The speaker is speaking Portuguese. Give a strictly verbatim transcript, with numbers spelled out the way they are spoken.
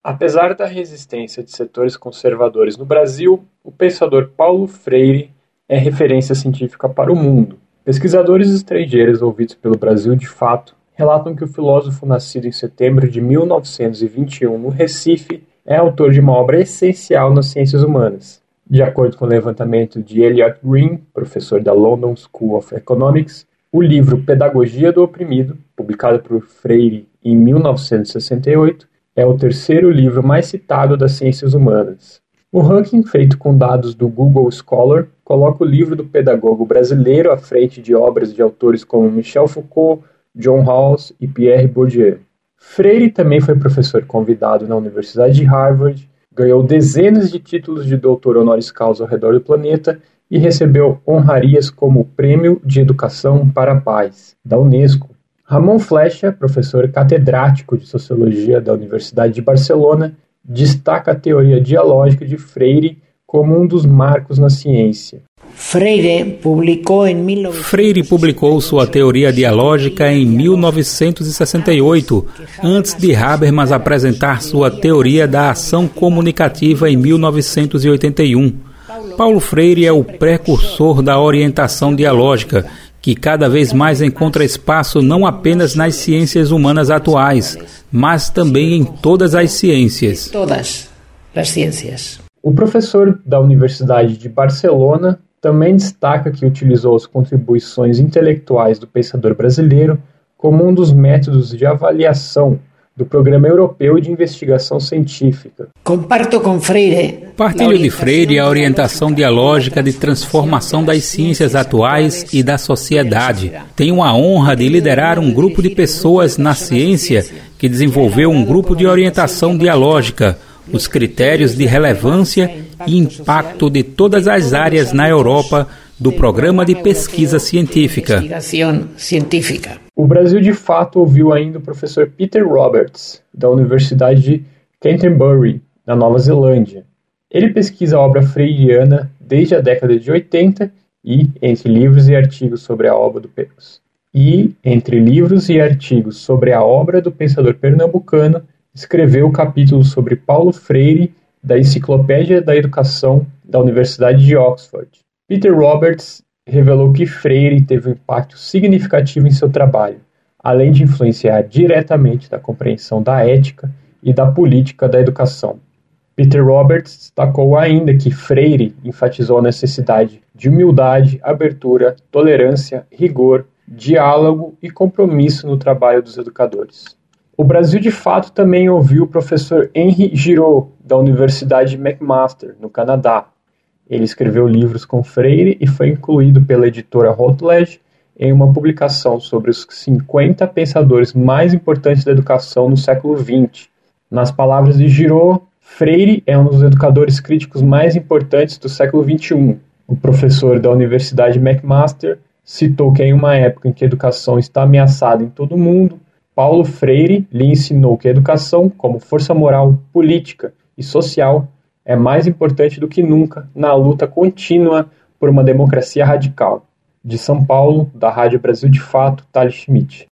Apesar da resistência de setores conservadores no Brasil, o pensador Paulo Freire é referência científica para o mundo. Pesquisadores estrangeiros ouvidos pelo Brasil de Fato relatam que o filósofo nascido em setembro de mil novecentos e vinte e um no Recife é autor de uma obra essencial nas ciências humanas. De acordo com o levantamento de Elliot Green, professor da London School of Economics, o livro Pedagogia do Oprimido, publicado por Freire em mil novecentos e sessenta e oito, é o terceiro livro mais citado das ciências humanas. O ranking feito com dados do Google Scholar coloca o livro do pedagogo brasileiro à frente de obras de autores como Michel Foucault, John Rawls e Pierre Bourdieu. Freire também foi professor convidado na Universidade de Harvard, ganhou dezenas de títulos de doutor honoris causa ao redor do planeta e recebeu honrarias como o Prêmio de Educação para a Paz, da Unesco. Ramon Flecha, professor catedrático de Sociologia da Universidade de Barcelona, destaca a teoria dialógica de Freire como um dos marcos na ciência. Freire publicou, em Freire publicou sua teoria dialógica em mil novecentos e sessenta e oito, antes de Habermas apresentar sua teoria da ação comunicativa em mil novecentos e oitenta e um. Paulo Freire é o precursor da orientação dialógica, que cada vez mais encontra espaço não apenas nas ciências humanas atuais, mas também em todas as ciências. Todas as ciências. O professor da Universidade de Barcelona também destaca que utilizou as contribuições intelectuais do pensador brasileiro como um dos métodos de avaliação do Programa Europeu de Investigação Científica. Comparto com Freire. Partilho de Freire a orientação dialógica de transformação das ciências atuais e da sociedade. Tenho a honra de liderar um grupo de pessoas na ciência que desenvolveu um grupo de orientação dialógica, os critérios de relevância e impacto de todas as áreas na Europa do Programa de Pesquisa Científica. O Brasil de Fato ouviu ainda o professor Peter Roberts, da Universidade de Canterbury, na Nova Zelândia. Ele pesquisa a obra freiriana desde a década de oitenta e, entre livros e artigos sobre a obra do e, entre livros e artigos sobre a obra do pensador pernambucano, escreveu o capítulo sobre Paulo Freire da Enciclopédia da Educação da Universidade de Oxford. Peter Roberts revelou que Freire teve um impacto significativo em seu trabalho, além de influenciar diretamente na compreensão da ética e da política da educação. Peter Roberts destacou ainda que Freire enfatizou a necessidade de humildade, abertura, tolerância, rigor, diálogo e compromisso no trabalho dos educadores. O Brasil de Fato também ouviu o professor Henri Giraud, da Universidade de McMaster, no Canadá. Ele escreveu livros com Freire e foi incluído pela editora Routledge em uma publicação sobre os cinquenta pensadores mais importantes da educação no século vinte. Nas palavras de Giraud, Freire é um dos educadores críticos mais importantes do século vinte e um. O professor da Universidade McMaster citou que em uma época em que a educação está ameaçada em todo o mundo, Paulo Freire lhe ensinou que a educação, como força moral, política e social, é mais importante do que nunca na luta contínua por uma democracia radical. De São Paulo, da Rádio Brasil de Fato, Thales Schmidt.